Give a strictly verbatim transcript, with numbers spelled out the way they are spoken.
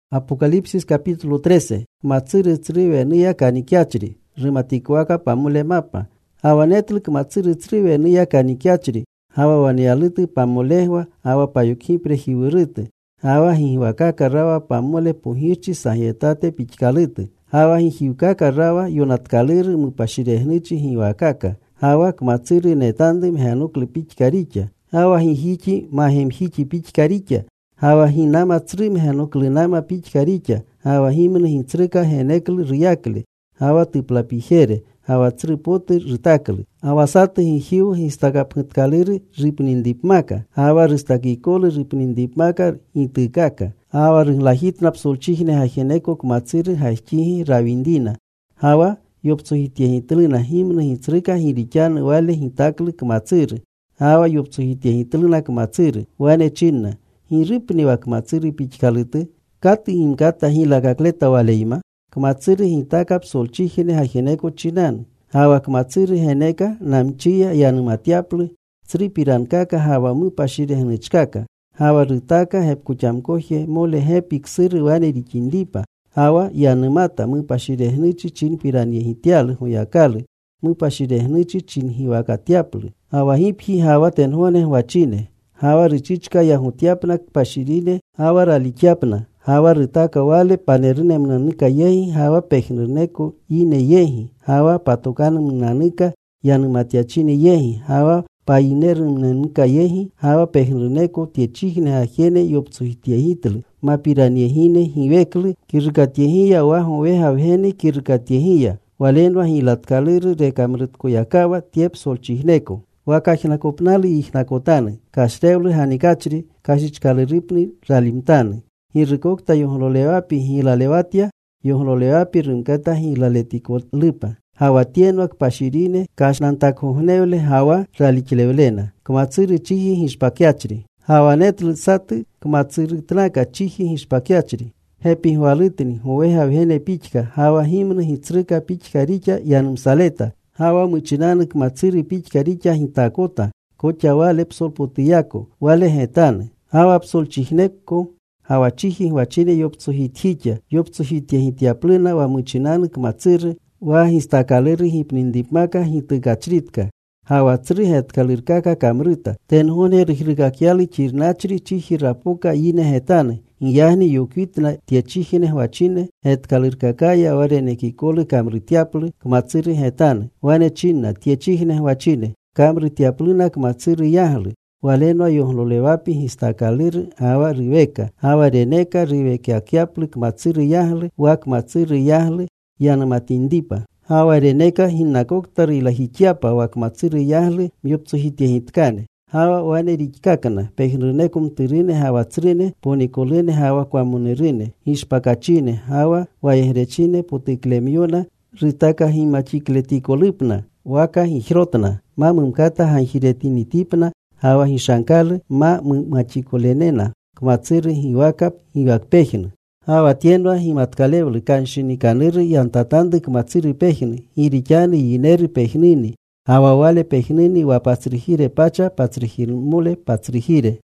Apocalipsis capítulo trece. Matsiri tsiriwe niya kanikiachiri. Rimatikuaka pamule mapa. Hawa netlik matsiri tsiriwe niya kanikiachiri. Hawa wanialitu pamulehwa. Hawa payukipre hiwiritu. Hawa hihiwakaka rawa pamule puhichi sahietate pichkalitu. Hawa hihiwakaka rawa yonatkaliru mupashirehnichi hiwakaka. Hawa kmatsiri netandi mehanukli pichkaricha. Hawa hihichi mahemhichi pichkaricha. Hawa hinama tsri mehanukli nama pichkaricha. Hawa himin hintrika henekli riakli. Hawa tiplapihere. Hawa tsri pote ritakli. Hawa sate hihiu histakapitkaliri ripnindipmaka. Hawa ristakikoli ripnindipmaka hitikaka. Hawa rinlahitnap solchihne hajeneko kmatsiri hachihi ravindina. Hawa yoptsohitiehitlina himna hintrika hirichana wale hitakli kmatsiri. Hawa yoptsohitiehitlina kmatsiri wane chinna. Hiripni wa kmatsiri pichkalite, kati himkata hilagakleta waleima, kmatsiri hintakap solchihine hajeneko chinan. Hawa kmatsiri heneka namchia yanumatiaple, tsri pirankaka hawa mupashire henichkaka. Hawa ritaka hep kuchamkoje mole hep iksiri wane richindipa. Hawa yanumata mupashire henichi chin piranie hitiale huyakale, mupashire henichi chin hiwakatiaple. Hawa hiphi hawa tenhuane wachine. Hawa richichka yahutiapna pashirine, hawa ralichiapna. Hawa ritaka wale panerine mnanika yehi, hawa pechnerneko ine yehi. Hawa patokana mnanika yanumatiachine yehi. Hawa painer mnanika yehi, hawa pechnerneko tiechihne hajene yoptsuhitiehitli. Mapiraniehine hiwekli, kirkatiehia wahowe havhene kirkatiehia. Walenwa hilatkaliri rekamritko yakawa tiep solchihneko. Wakajnakopnali ihnakotane, kashtewli hanikachri, kashichkaliripni ralimtane. Hirikokta yohlolewapi hilalewatia, yohlolewapi rimkata hilaletikolipa. Hawa tienwak pashirine, kashnantakhohnewle hawa ralichilewlena. Kmatsiri chihi hishpakiachri. Hawa netl sati, kmatsiri tnaka chihi hishpakiachri. Hepi hualitini, huweha vhene pichka, hawa himni hitrika pichka richa yanumsaleta. Hawa muchinane kmatsiri pichkaricha hintakota, kocha wale psol potiyako, wale hetane. Hawa psol chihneko, hawa chihi wachine yoptsuhithicha, yoptsuhitia hitiaplina wa muchinane kmatsiri, wa histakaliri hipnindipmaka hitigachritka. Hawa tsri hetkalirkaka kamrita, tenhone rihrikakiali chirnachri chihi rapoka ine hetane. Yahni yokwitna tiachihine wachine, hetkalirkakaya warene kikole kamritiaple, kmatsiri hetane. Wane chinna tiachihine wachine, kamritiaplina kmatsiri yahle. Walenwa yohlolewapi histakalir hawa riweka. Hawa reneka riweke akiaple kmatsiri yahle, wa kmatsiri yahle, yanamatindipa. Hawa reneka hinakoktar ilahichiapa wa kmatsiri yahle, myoptsuhitia hitkane. Hawa wane rikakana, pehnekum tirine hawa trine, ponikolene hawa kwa munerine, hishpakachine hawa, wayehrechine potiklemiona, ritaka himachikletikolipna, waka hihrotna, ma mumkata hanhiretinitipna, hawa hishankale, ma mumachikolenena, kmatsiri hiwakap hiwakpehne. Hawa tienwa himatkalevle kanshini kaniri yantatandi kmatsiri pehne, hirichani yineri pehnini. Hawa wale pehnini wa patsrihire pacha, patsrihire mule patsrihire.